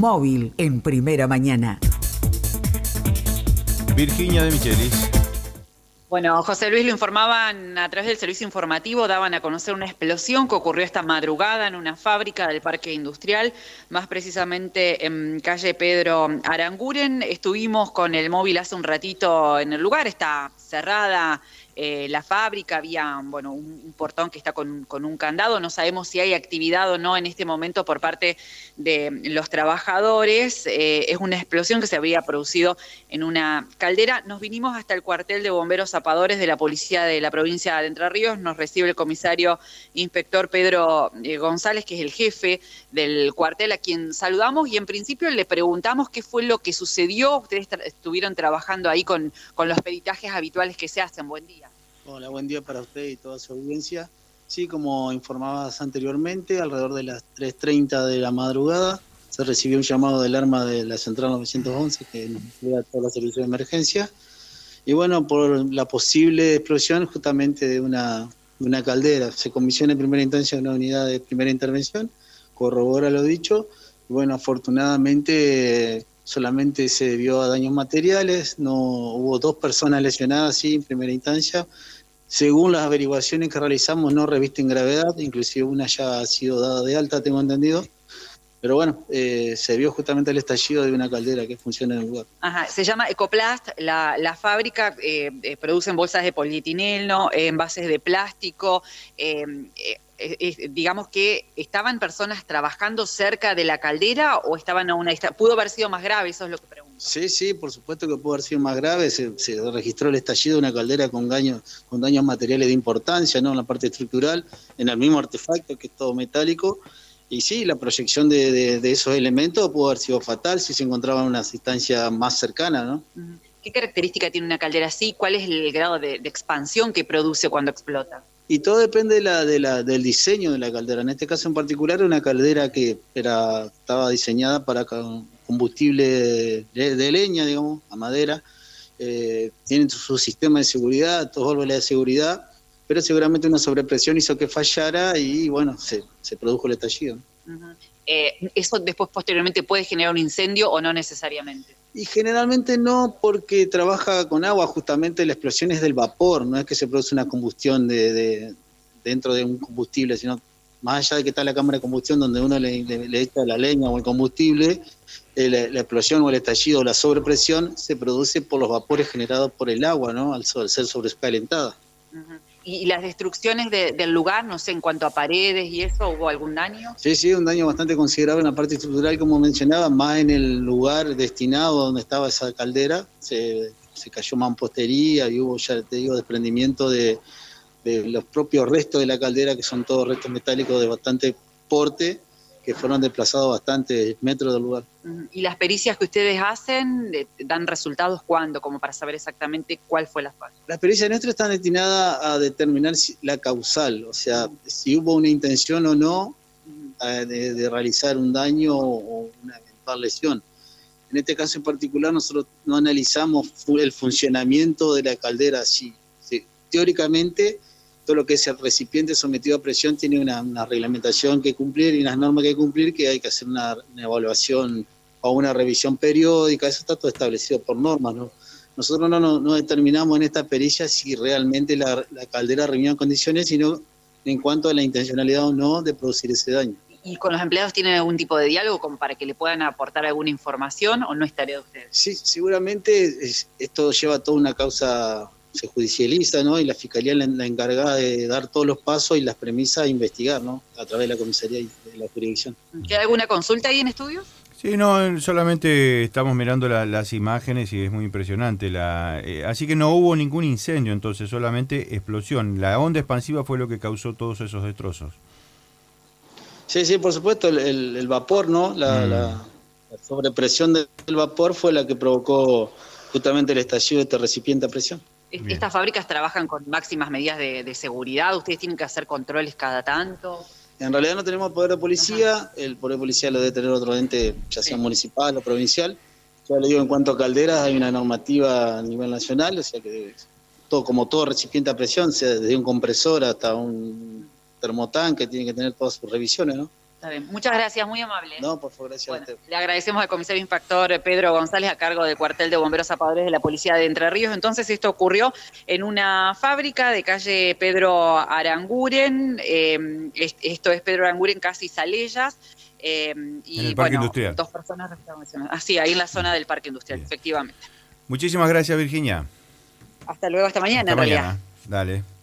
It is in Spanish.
Móvil en Primera Mañana. Virginia de Michelis. Bueno, José Luis, lo informaban a través del servicio informativo, daban a conocer una explosión que ocurrió esta madrugada en una fábrica del Parque Industrial, más precisamente en calle Pedro Aranguren. Estuvimos con el móvil hace un ratito en el lugar, está cerrada la fábrica, había un portón que está con un candado, no sabemos si hay actividad o no en este momento por parte de los trabajadores. Es una explosión que se había producido en una caldera. Nos vinimos hasta el cuartel de bomberos zapadores de la policía de la provincia de Entre Ríos, nos recibe el comisario inspector Pedro González, que es el jefe del cuartel, a quien saludamos, y en principio le preguntamos qué fue lo que sucedió. Ustedes estuvieron trabajando ahí con los peritajes habituales que se hacen. Buen día. Hola, buen día para usted y toda su audiencia. Sí, como informabas anteriormente, alrededor de las 3:30 de la madrugada se recibió un llamado de alarma de la Central 911 que nos llega a todos los servicios de emergencia. Y bueno, por la posible explosión justamente de una caldera. Se comisiona en primera instancia una unidad de primera intervención, corrobora lo dicho. Y bueno, afortunadamente solamente se debió a daños materiales, no hubo 2 personas lesionadas, sí, en primera instancia. Según las averiguaciones que realizamos, no revisten gravedad, inclusive una ya ha sido dada de alta, tengo entendido. Pero bueno, se vio justamente el estallido de una caldera que funciona en el lugar. Ajá, se llama Ecoplast, la fábrica producen bolsas de polietileno, envases de plástico. Digamos que estaban personas trabajando cerca de la caldera o estaban a una distancia. ¿Pudo haber sido más grave? Eso es lo que pregunto. Sí, por supuesto que pudo haber sido más grave. Se registró el estallido de una caldera con daños materiales de importancia, ¿no? En la parte estructural, en el mismo artefacto que es todo metálico. Y sí, la proyección de esos elementos pudo haber sido fatal si se encontraba en una distancia más cercana, ¿no? ¿Qué característica tiene una caldera así? ¿Cuál es el grado de expansión que produce cuando explota? Y todo depende del diseño de la caldera. En este caso en particular, una caldera que estaba diseñada para combustible de leña, digamos, a madera. Tienen su sistema de seguridad, dos válvulas de seguridad, pero seguramente una sobrepresión hizo que fallara y bueno, se produjo el estallido. ¿Eso después posteriormente puede generar un incendio o no necesariamente? Y generalmente no, porque trabaja con agua, justamente la explosión es del vapor, no es que se produce una combustión dentro de un combustible, sino más allá de que está la cámara de combustión donde uno le echa la leña o el combustible, la explosión o el estallido o la sobrepresión se produce por los vapores generados por el agua, ¿no? Al ser sobrecalentada. ¿Y las destrucciones del lugar, no sé, en cuanto a paredes y eso, hubo algún daño? Sí, un daño bastante considerable en la parte estructural, como mencionaba, más en el lugar destinado donde estaba esa caldera. Se cayó mampostería y hubo, ya te digo, desprendimiento de los propios restos de la caldera, que son todos restos metálicos de bastante porte, que fueron desplazados bastantes metros del lugar. ¿Y las pericias que ustedes hacen dan resultados cuándo, como para saber exactamente cuál fue la falla? Las pericias nuestras están destinadas a determinar la causal, o sea, si hubo una intención o no de realizar un daño o una eventual lesión. En este caso en particular nosotros no analizamos el funcionamiento de la caldera así. Teóricamente, todo lo que es el recipiente sometido a presión tiene una reglamentación que cumplir y unas normas que cumplir, que hay que hacer una evaluación o una revisión periódica. Eso está todo establecido por normas, ¿no? Nosotros no determinamos en esta pericia si realmente la caldera reunía en condiciones, sino en cuanto a la intencionalidad o no de producir ese daño. ¿Y con los empleados tienen algún tipo de diálogo como para que le puedan aportar alguna información o no es tarea de ustedes? Sí, seguramente esto lleva toda una causa, se judicializa, ¿no? Y la Fiscalía es la encargada de dar todos los pasos y las premisas a investigar, ¿no? A través de la comisaría y de la jurisdicción. ¿Queda alguna consulta ahí en estudios? Sí, no, solamente estamos mirando las imágenes y es muy impresionante. Así que no hubo ningún incendio, entonces solamente explosión. La onda expansiva fue lo que causó todos esos destrozos. Sí, por supuesto, el vapor, ¿no? La sobrepresión del vapor fue la que provocó justamente el estallido de este recipiente a presión. ¿Estas fábricas trabajan con máximas medidas de seguridad? ¿Ustedes tienen que hacer controles cada tanto? En realidad no tenemos poder de policía. El poder de policía lo debe tener otro ente, ya sea municipal o provincial. Ya le digo, en cuanto a calderas, hay una normativa a nivel nacional, o sea que como todo recipiente a presión, sea desde un compresor hasta un termotanque, tiene que tener todas sus revisiones, ¿no? Está bien. Muchas gracias, muy amable. No, por favor, gracias a Bueno, usted. le agradecemos al comisario inspector Pedro González a cargo del cuartel de bomberos zapadores de la policía de Entre Ríos. Entonces esto ocurrió en una fábrica de calle Pedro Aranguren, esto es Pedro Aranguren, casi Salellas. Y en el Parque Industrial. 2 personas así, ahí en la zona del Parque Industrial, Bien. efectivamente. Muchísimas gracias, Virginia. Hasta luego, hasta mañana Hasta en realidad. mañana. Dale.